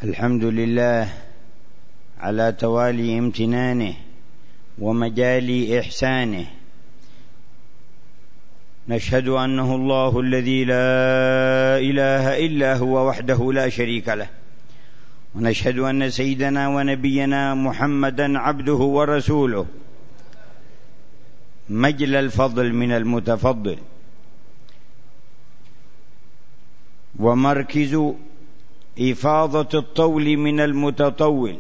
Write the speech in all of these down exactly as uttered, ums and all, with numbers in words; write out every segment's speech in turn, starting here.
الحمد لله على توالي امتنانه ومجال إحسانه. نشهد أنه الله الذي لا إله إلا هو وحده لا شريك له، ونشهد أن سيدنا ونبينا محمدا عبده ورسوله مجل الفضل من المتفضل، ومركز إفاضة الطول من المتطول،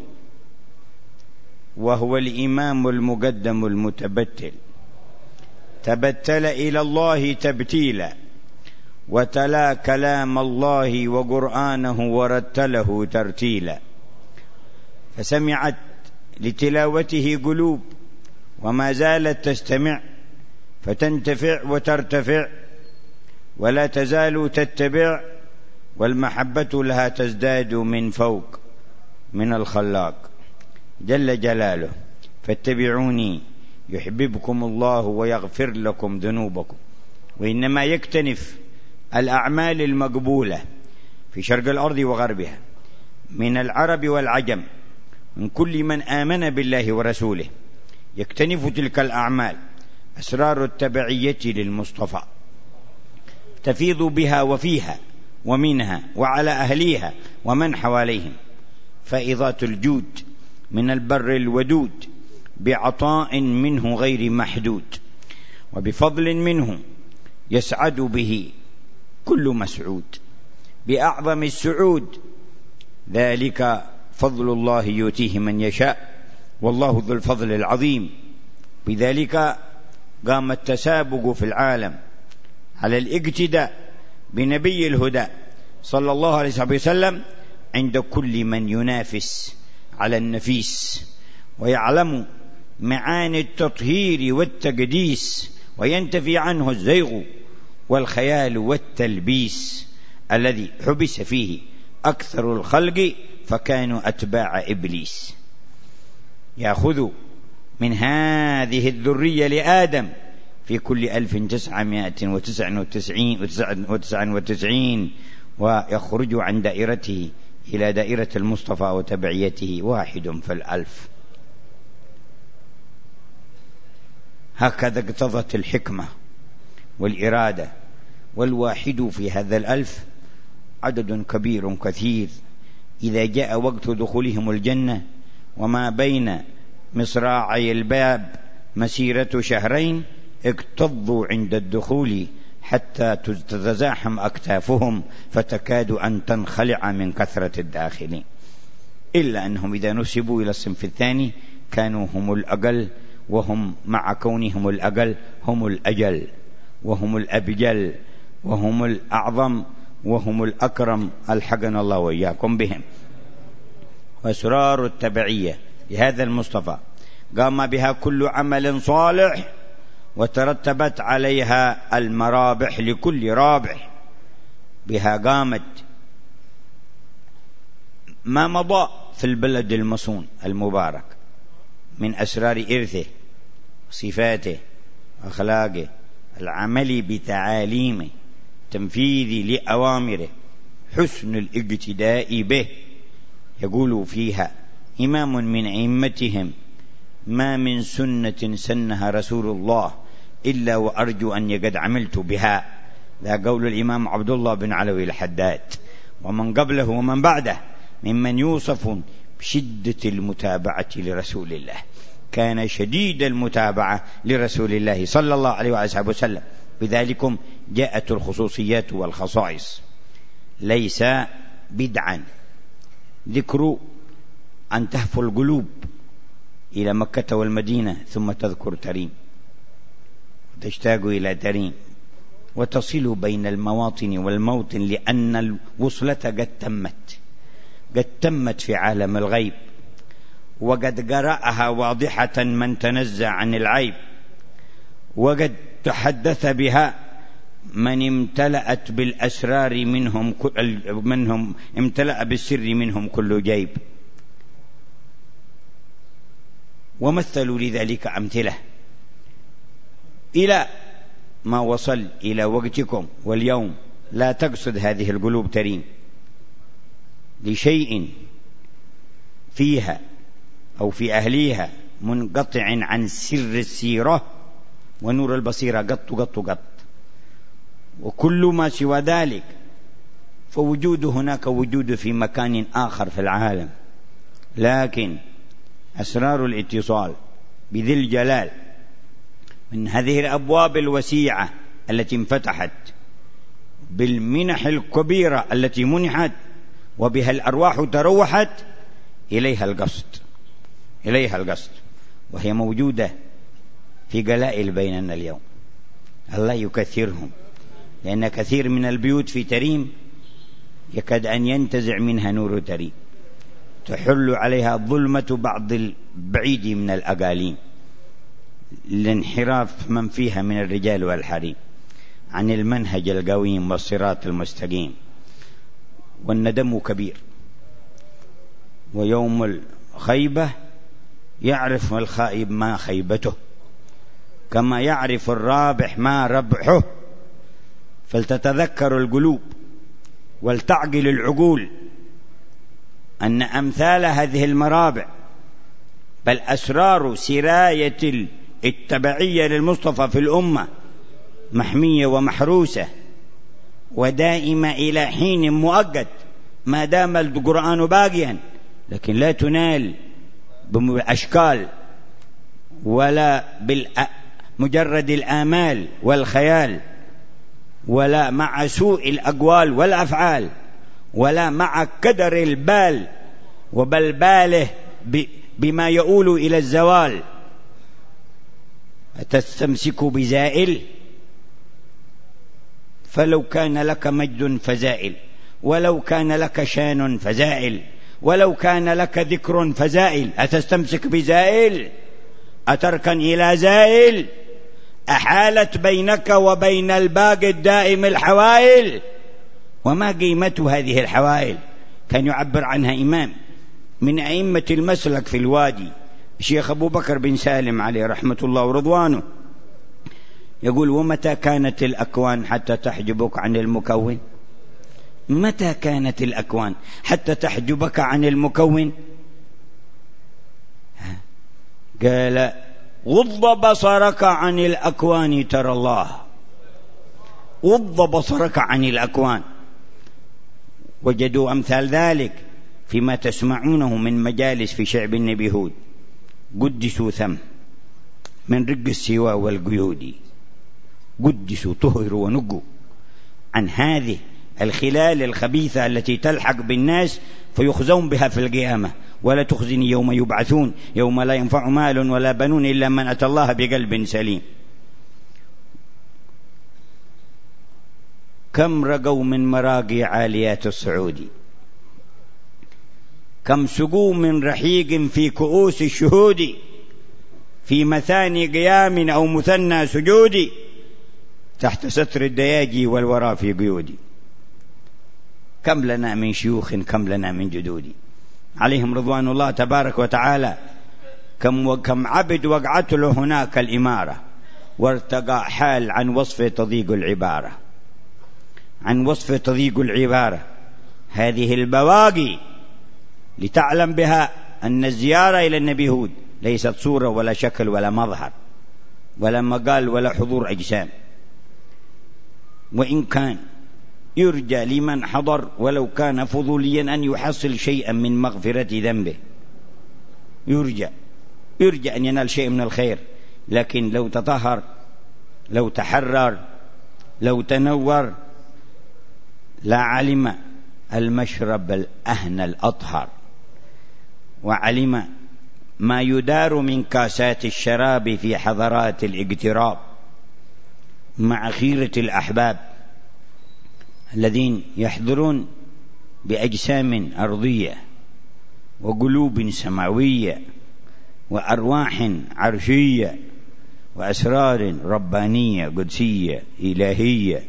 وهو الإمام المقدم المتبتل. تبتل إلى الله تبتيلا، وتلا كلام الله وقرآنه ورتله ترتيلا، فسمعت لتلاوته قلوب وما زالت تستمع، فتنتفع وترتفع ولا تزال تتبع، والمحبة لها تزداد من فوق من الخلاق جل جلاله. فاتبعوني يحببكم الله ويغفر لكم ذنوبكم. وإنما يكتنف الأعمال المقبولة في شرق الأرض وغربها من العرب والعجم، من كل من آمن بالله ورسوله، يكتنف تلك الأعمال أسرار التبعية للمصطفى، تفيض بها وفيها ومنها وعلى أهليها ومن حواليهم فائضات الجود من البر الودود، بعطاء منه غير محدود، وبفضل منه يسعد به كل مسعود، بأعظم السعود. ذلك فضل الله يؤتيه من يشاء، والله ذو الفضل العظيم. بذلك قام التسابق في العالم على الاقتداء بنبي الهدى صلى الله عليه وسلم عند كل من ينافس على النفيس ويعلم معاني التطهير والتقديس، وينتفي عنه الزيغ والخيال والتلبيس الذي حبس فيه أكثر الخلق فكانوا أتباع إبليس. يأخذ من هذه الذرية لآدم في كل ألف تسعمائة وتسعة وتسعين ويخرج عن دائرته إلى دائرة المصطفى وتبعيته واحد في الألف. هكذا اقتضت الحكمة والإرادة، والواحد في هذا الألف عدد كبير كثير. إذا جاء وقت دخولهم الجنة وما بين مصراعي الباب مسيرة شهرين، اكتظوا عند الدخول حتى تتزاحم أكتافهم فتكاد أن تنخلع من كثرة الداخلين، إلا أنهم إذا نسبوا إلى الصنف الثاني كانوا هم الأقل، وهم مع كونهم الأقل هم الأجل وهم الأبجل وهم الأعظم وهم الأكرم. ألحقنا الله وإياكم بهم. وأسرار التبعية لهذا المصطفى قام بها كل عمل صالح، وترتبت عليها المرابح لكل رابح. بها قامت ما مضى في البلد المصون المبارك من أسرار إرثه صفاته أخلاقه، العمل بتعاليمه، تنفيذ لأوامره، حسن الاقتداء به. يقول فيها إمام من أئمتهم: ما من سنة سنها رسول الله إلا وأرجو أن يقد عملت بها. ذا قول الإمام عبد الله بن علوي الحداد. ومن قبله ومن بعده ممن يوصف بشدة المتابعة لرسول الله، كان شديد المتابعة لرسول الله صلى الله عليه وآله وسلم. بذلكم جاءت الخصوصيات والخصائص. ليس بدعا ذكر أن تهفو القلوب إلى مكة والمدينة ثم تذكر تريم، تشتاق إلى تريم، وتصل بين المواطن والموطن، لأن الوصلة قد تمت قد تمت في عالم الغيب، وقد قرأها واضحة من تنزع عن العيب، وقد تحدث بها من امتلأت بالأسرار منهم منهم امتلأ بالسر منهم كل جيب. ومثلوا لذلك أمثلة إلى ما وصل إلى وقتكم واليوم لا تقصد هذه القلوب ترين لشيء فيها أو في أهليها منقطع عن سر السيرة ونور البصيرة قط قط قط، وكل ما سوى ذلك فوجود هناك وجود في مكان آخر في العالم. لكن أسرار الاتصال بذي الجلال من هذه الأبواب الوسيعة التي انفتحت بالمنح الكبيرة التي منحت وبها الأرواح تروحت إليها القصد إليها القصد وهي موجودة في قلائل بيننا اليوم، الله يكثرهم، لأن كثير من البيوت في تريم يكاد أن ينتزع منها نور تريم، تحل عليها ظلمة بعض البعيد من الأقاليم لانحراف من فيها من الرجال والحريم عن المنهج القويم والصراط المستقيم. والندم كبير، ويوم الخيبة يعرف الخائب ما خيبته كما يعرف الرابح ما ربحه. فلتتذكر القلوب ولتعقل العقول أن أمثال هذه المرابع بل أسرار سراية التبعية للمصطفى في الأمة محمية ومحروسة ودائمة إلى حين مؤقت ما دام القرآن باقيا، لكن لا تنال بالأشكال ولا بمجرد الآمال والخيال، ولا مع سوء الأقوال والأفعال، ولا مع كدر البال وبلباله بما يؤول إلى الزوال. أتستمسك بزائل فلو كان لك مجد فزائل، ولو كان لك شان فزائل، ولو كان لك ذكر فزائل. أتستمسك بزائل؟ أتركن إلى زائل؟ أحالت بينك وبين الباقي الدائم الحوائل؟ وما قيمة هذه الحوائل؟ كان يعبر عنها إمام من أئمة المسلك في الوادي الشيخ أبو بكر بن سالم عليه رحمة الله ورضوانه، يقول: ومتى كانت الأكوان حتى تحجبك عن المكون؟ متى كانت الأكوان حتى تحجبك عن المكون؟ قال: غض بصرك عن الأكوان ترى الله. غض بصرك عن الأكوان. وجدوا أمثال ذلك فيما تسمعونه من مجالس في شعب النبي هود، قدسوا ثم من رق السواء والقيود، قدسوا طهروا ونقوا عن هذه الخلال الخبيثة التي تلحق بالناس فيخزون بها في القيامة. ولا تخزني يوم يبعثون يوم لا ينفع مال ولا بنون إلا من أتى الله بقلب سليم. كم رقوا من مراقي عاليات الصعود، كم سقوا من رحيق في كؤوس الشهود، في مثاني قيام أو مثنى سجود، تحت ستر الدياجي والورى في قيود. كم لنا من شيوخ، كم لنا من جدود عليهم رضوان الله تبارك وتعالى. كم وكم عبد وقعت له هناك الإمارة، وارتقى حال عن وصف تضيق العبارة، عن وصف تضيق العبارة. هذه البواقي لتعلم بها أن الزيارة إلى النبي هود ليست صورة ولا شكل ولا مظهر ولا مقال ولا حضور أجسام، وإن كان يرجى لمن حضر ولو كان فضوليا أن يحصل شيئا من مغفرة ذنبه، يرجى يرجى أن ينال شيء من الخير. لكن لو تطهر، لو تحرر، لو تنور، لا علم المشرب الأهن الأطهر، وعلم ما يدار من كاسات الشراب في حضرات الاقتراب مع خيرة الأحباب الذين يحضرون بأجسام أرضية وقلوب سماوية وأرواح عرشية وأسرار ربانية قدسية إلهية.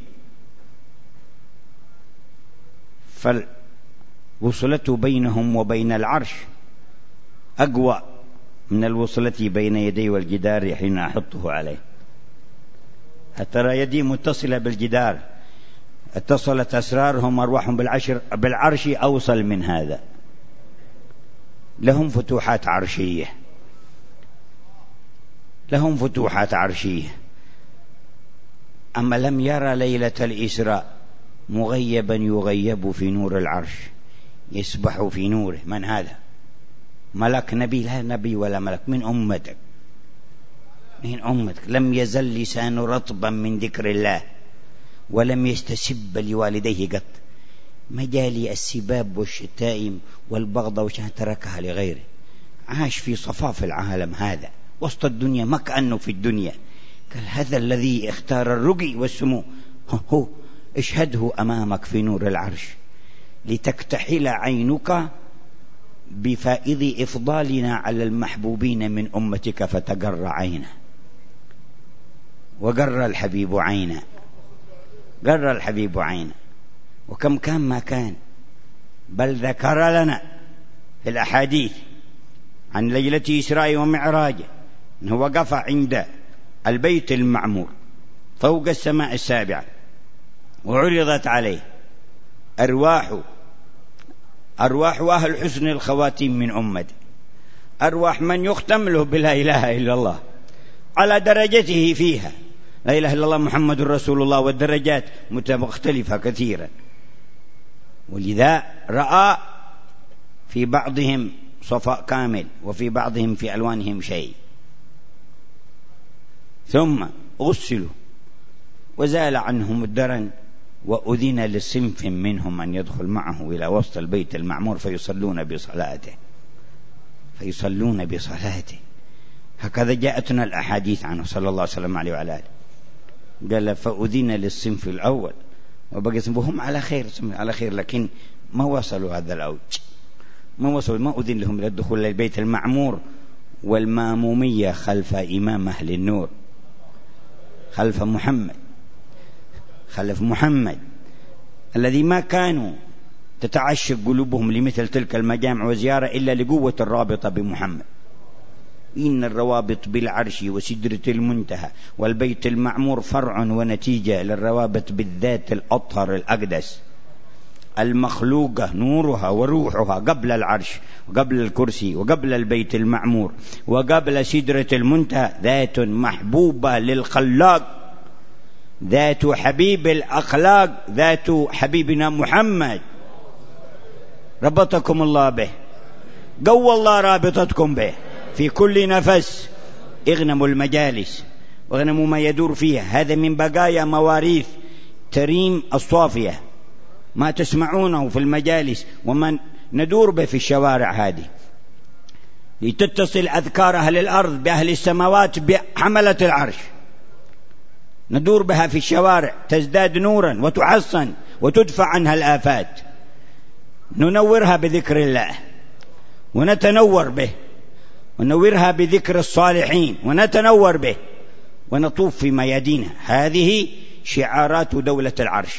فالوصلة بينهم وبين العرش أقوى من الوصلة بين يدي والجدار حين أحطه عليه. ترى يدي متصلة بالجدار، اتصلت أسرارهم أرواحهم بالعشر بالعرش أوصل من هذا. لهم فتوحات عرشية، لهم فتوحات عرشية. أما لم يرى ليلة الإسراء مغيبا يغيب في نور العرش، يسبح في نوره. من هذا؟ ملك نبي؟ لا نبي ولا ملك، من أمتك، من أمتك. لم يزل لسان رطبا من ذكر الله، ولم يستسب لوالديه قط. مجالي السباب والشتائم والبغضة وشان تركها لغيره. عاش في صفاف العالم هذا وسط الدنيا، ما كأنه في الدنيا. قال هذا الذي اختار الرقي والسمو، هو اشهده أمامك في نور العرش لتكتحل عينك بفائض إفضالنا على المحبوبين من أمتك فتقر عينه. وقر الحبيب عينه، قر الحبيب عينه. وكم كان ما كان، بل ذكر لنا في الأحاديث عن ليلة إسراء ومعراجه أنه وقف عند البيت المعمور فوق السماء السابعة، وعرضت عليه أرواح أرواح أهل حسن الخواتيم من أمته، أرواح من يختم له بلا إله إلا الله على درجته فيها. لا إله إلا الله محمد رسول الله، والدرجات مختلفة كثيرا. ولذا رأى في بعضهم صفاء كامل وفي بعضهم في ألوانهم شيء. ثم غسلوا وزال عنهم الدرن، وأذن لصنف منهم أن يدخل معه إلى وسط البيت المعمور فيصلون بصلاته، فيصلون بصلاته. هكذا جاءتنا الأحاديث عنه صلى الله عليه وسلم عليه وعلى آله. قال فأذن للصنف الأول، وبقي صنفهم على خير على خير، لكن ما وصلوا هذا الأوج، ما وصلوا، ما أذن لهم إلى الدخول للبيت المعمور والمامومية خلف إمام أهل النور، خلف محمد، خلف محمد الذي ما كانوا تتعشق قلوبهم لمثل تلك المجامع وزيارة إلا لقوة الرابطة بمحمد. إن الروابط بالعرش وسدرة المنتهى والبيت المعمور فرع ونتيجة للروابط بالذات الأطهر الأقدس المخلوقة نورها وروحها قبل العرش وقبل الكرسي وقبل البيت المعمور وقبل سدرة المنتهى، ذات محبوبة للخلاق، ذات حبيب الأخلاق، ذات حبيبنا محمد. ربطكم الله به، قوى الله رابطتكم به في كل نفس. اغنموا المجالس واغنموا ما يدور فيها، هذا من بقايا مواريث تريم الصافية، ما تسمعونه في المجالس وما ندور به في الشوارع هذه، لتتصل أذكار أهل الأرض بأهل السماوات بحملة العرش. ندور بها في الشوارع تزداد نورا وتحصن وتدفع عنها الآفات. ننورها بذكر الله ونتنور به، وننورها بذكر الصالحين ونتنور به، ونطوف في ميادينها. هذه شعارات دولة العرش.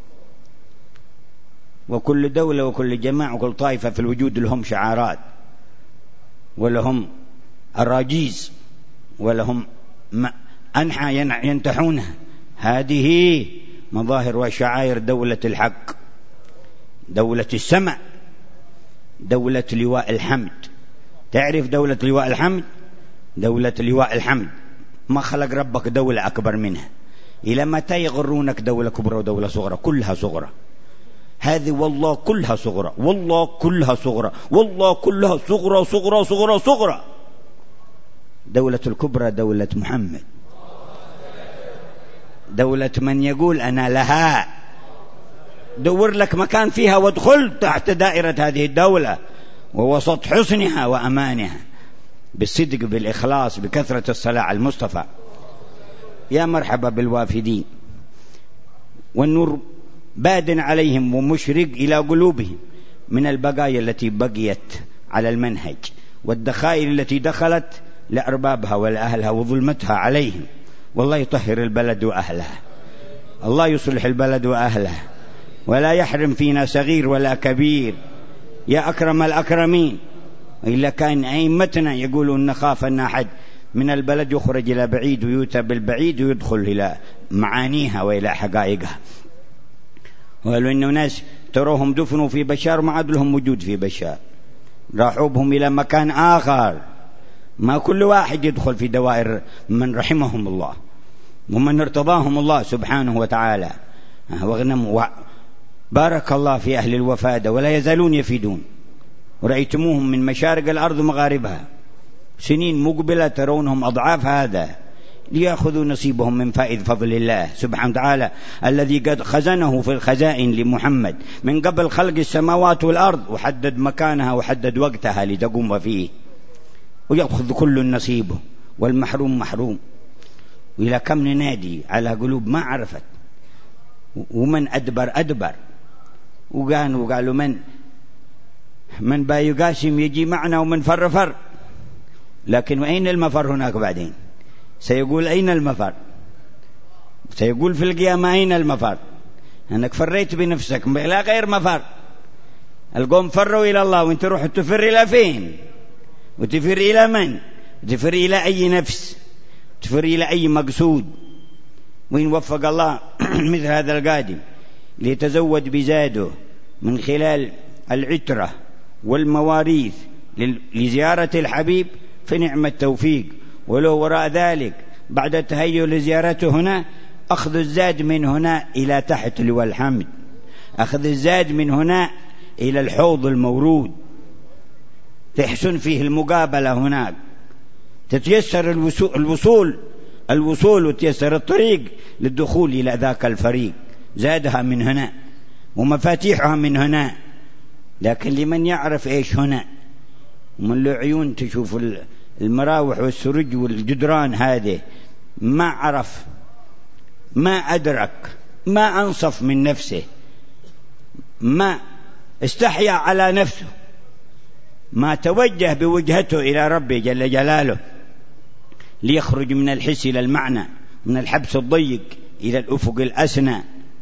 وكل دولة وكل جماعة وكل طائفة في الوجود لهم شعارات، ولهم أراجيز، ولهم أنحى ينتحونها. هذه مظاهر وشعائر دولة الحق، دولة السمع، دولة لواء الحمد. تعرف دولة لواء الحمد؟ دولة لواء الحمد ما خلق ربك دولة أكبر منها. إلى متى يغرونك دولة كبرى ودولة صغرى؟ كلها صغرى. هذه والله كلها صغرى، والله كلها صغرى، والله كلها صغرى صغرى صغرى صغرى. دولة الكبرى دولة محمد، دولة من يقول أنا لها. دور لك مكان فيها وادخل تحت دائرة هذه الدولة ووسط حسنها وأمانها، بالصدق بالإخلاص بكثرة الصلاة على المصطفى. يا مرحبا بالوافدين، والنور باد عليهم ومشرق إلى قلوبهم من البقايا التي بقيت على المنهج، والدخائل التي دخلت لأربابها ولأهلها وظلمتها عليهم. والله يطهر البلد وأهلها، الله يصلح البلد وأهلها، ولا يحرم فينا صغير ولا كبير يا أكرم الأكرمين. إلا كان أئمتنا يقولون نخاف أن أحد من البلد يخرج إلى بعيد ويؤتى بالبعيد ويدخل إلى معانيها وإلى حقائقها. وقالوا إن ناس تروهم دفنوا في بشار ما عاد لهم وجود في بشار، راحوا بهم إلى مكان آخر. ما كل واحد يدخل في دوائر من رحمهم الله ومن ارتضاهم الله سبحانه وتعالى. واغنموا بارك الله في أهل الوفادة ولا يزالون يفيدون، ورأيتموهم من مشارق الأرض ومغاربها سنين مقبلة ترونهم أضعاف هذا، ليأخذوا نصيبهم من فائض فضل الله سبحانه وتعالى الذي قد خزنه في الخزائن لمحمد من قبل خلق السماوات والأرض، وحدد مكانها وحدد وقتها لتقوم فيه، ويأخذ كل نصيبه والمحروم محروم. وإلى كم ننادي على قلوب ما عرفت، ومن أدبر أدبر، وقالوا وقالوا من من باي قاسم يجي معنا ومن فر فر، لكن أين المفر هناك بعدين؟ سيقول أين المفر؟ سيقول في القيامة أين المفر؟ أنك فريت بنفسك لا غير مفر. القوم فروا إلى الله وانت روح تفر إلى فين؟ وتفر إلى من؟ تفر إلى أي نفس؟ تفر إلى أي مقصود؟ وإن وفق الله مثل هذا القادم ليتزود بزاده من خلال العترة والمواريث لزيارة الحبيب فنعم التوفيق. ولو وراء ذلك بعد التهيؤ لزيارته هنا أخذ الزاد من هنا إلى تحت لواء الحمد، أخذ الزاد من هنا إلى الحوض المورود، تحسن فيه المقابلة هناك، تتيسر الوصول الوصول, الوصول وتيسر الطريق للدخول إلى ذاك الفريق. زادها من هنا ومفاتيحها من هنا، لكن لمن يعرف إيش هنا ومن له عيون تشوف المراوح والسرج والجدران هذه، ما عرف، ما أدرك، ما أنصف من نفسه، ما استحيا على نفسه، ما توجه بوجهته إلى ربه جل جلاله ليخرج من الحس إلى المعنى، من الحبس الضيق إلى الأفق الأسنى.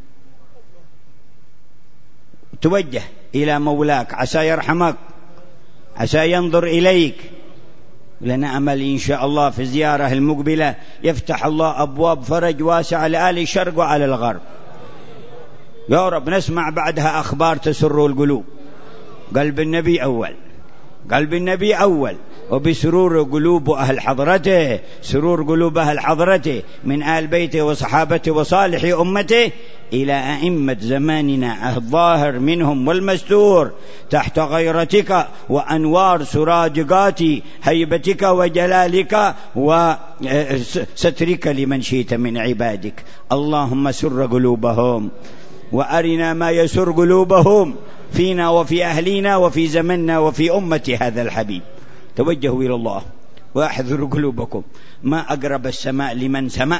توجه إلى مولاك عسى يرحمك، عسى ينظر إليك. لنا أمل إن شاء الله في الزيارة المقبلة يفتح الله أبواب فرج واسعة لآل الشرق وعلى الغرب يا رب. نسمع بعدها أخبار تسر القلوب. قلب النبي أول، قلب النبي أول، وبسرور قلوب أهل حضرته، سرور قلوب أهل حضرته من آل بيته وصحابته وصالح أمته إلى أئمة زماننا الظاهر منهم والمستور تحت غيرتك وأنوار سراجقات هيبتك وجلالك وسترك لمن شئت من عبادك. اللهم سر قلوبهم وأرنا ما يسر قلوبهم فينا وفي أهلنا وفي زمننا وفي أمة هذا الحبيب. توجهوا إلى الله وأحذروا قلوبكم. ما أقرب السماء لمن سمع،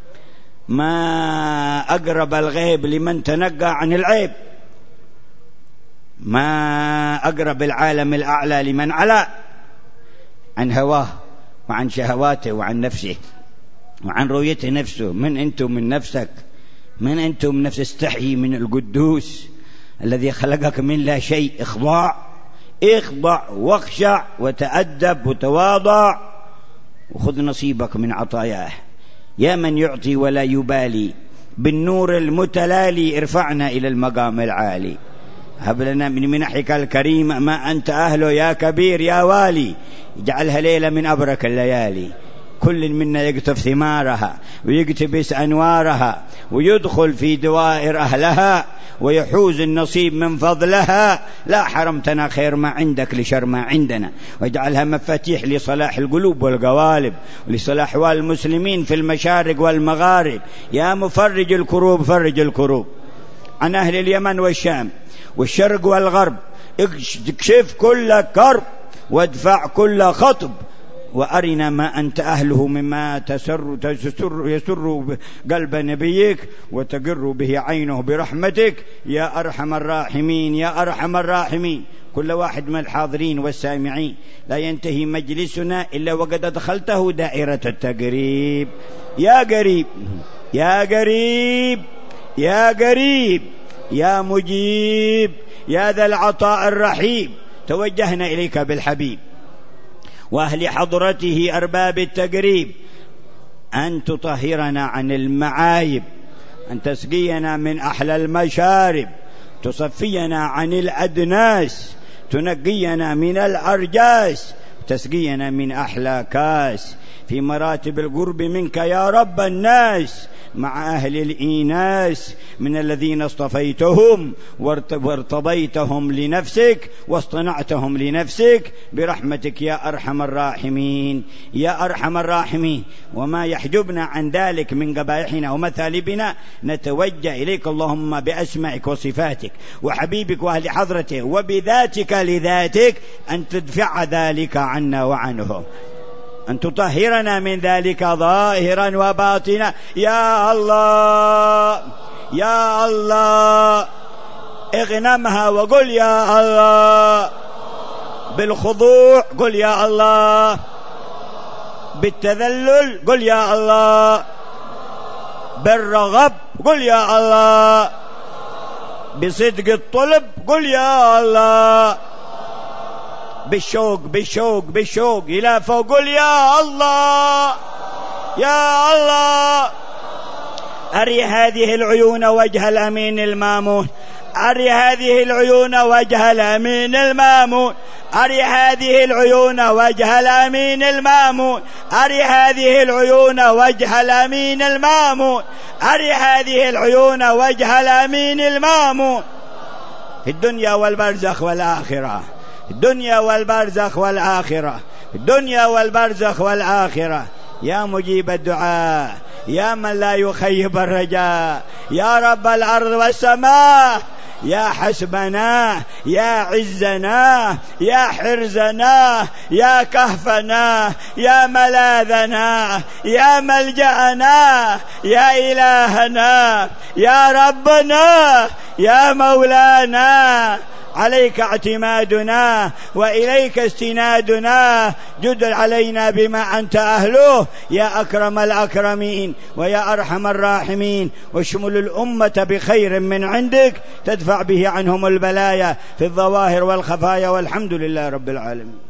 ما أقرب الغيب لمن تنقى عن العيب، ما أقرب العالم الأعلى لمن علا عن هواه وعن شهواته وعن نفسه وعن رؤية نفسه. من أنتم من نفسك؟ من أنتم من نفس؟ استحي من القدوس الذي خلقك من لا شيء. اخضع اخضع واخشع وتأدب وتواضع وخذ نصيبك من عطاياه. يا من يعطي ولا يبالي بالنور المتلالي ارفعنا إلى المقام العالي. هب لنا من منحك الكريم ما أنت أهله يا كبير يا والي. اجعلها ليلة من أبرك الليالي، كل منا يقطف ثمارها ويقتبس أنوارها ويدخل في دوائر أهلها ويحوز النصيب من فضلها. لا حرمتنا خير ما عندك لشر ما عندنا، واجعلها مفاتيح لصلاح القلوب والقوالب ولصلاح أحوال المسلمين في المشارق والمغارب. يا مفرج الكروب فرج الكروب عن أهل اليمن والشام والشرق والغرب. اكشف كل كرب وادفع كل خطب، وأرنا ما أنت أهله مما تسر, تسر يسر قلب نبيك وتقر به عينه برحمتك يا أرحم الراحمين يا أرحم الراحمين. كل واحد من الحاضرين والسامعين لا ينتهي مجلسنا إلا وقد أدخلته دائرة التقريب. يا قريب يا قريب يا قريب يا مجيب يا ذا العطاء الرحيم، توجهنا إليك بالحبيب وأهل حضرته أرباب التقريب أن تطهرنا عن المعايب، أن تسقينا من أحلى المشارب، تصفينا عن الأدناس، تنقينا من الأرجاس، تسقينا من أحلى كاس، في مراتب القرب منك يا رب الناس، مع أهل الإيناس من الذين اصطفيتهم وارتضيتهم لنفسك واصطنعتهم لنفسك برحمتك يا أرحم الراحمين يا أرحم الراحمين. وما يحجبنا عن ذلك من قبائحنا ومثالبنا نتوجه إليك اللهم بأسمائك وصفاتك وحبيبك وأهل حضرته وبذاتك لذاتك أن تدفع ذلك عنا وعنهم، أن تطهرنا من ذلك ظاهرا وباطنا يا الله يا الله. اغنمها وقل يا الله، بالخضوع قل يا الله، بالتذلل قل يا الله، بالرغب قل يا الله، بصدق الطلب قل يا الله، بالشوق بالشوق بالشوق إلى فوق قل يا الله يا الله. أري هذه العيون وجه الأمين المامون، أري هذه العيون وجه الأمين المامون، أري هذه العيون وجه الأمين المامون، أري هذه العيون وجه الأمين المامون، أري هذه العيون وجه الأمين المامون، في الدنيا والبرزخ والآخرة، الدنيا والبرزخ والآخرة، الدنيا والبرزخ والآخرة. يا مجيب الدعاء، يا من لا يخيب الرجاء، يا رب الأرض والسماء، يا حسبنا، يا عزنا، يا حرزنا، يا كهفنا، يا ملاذنا، يا ملجأنا، يا إلهنا، يا ربنا، يا مولانا، عليك اعتمادنا وإليك استنادنا، جد علينا بما أنت أهله يا أكرم الأكرمين ويا أرحم الراحمين، واشمل الأمة بخير من عندك تدفع به عنهم البلايا في الظواهر والخفايا، والحمد لله رب العالمين.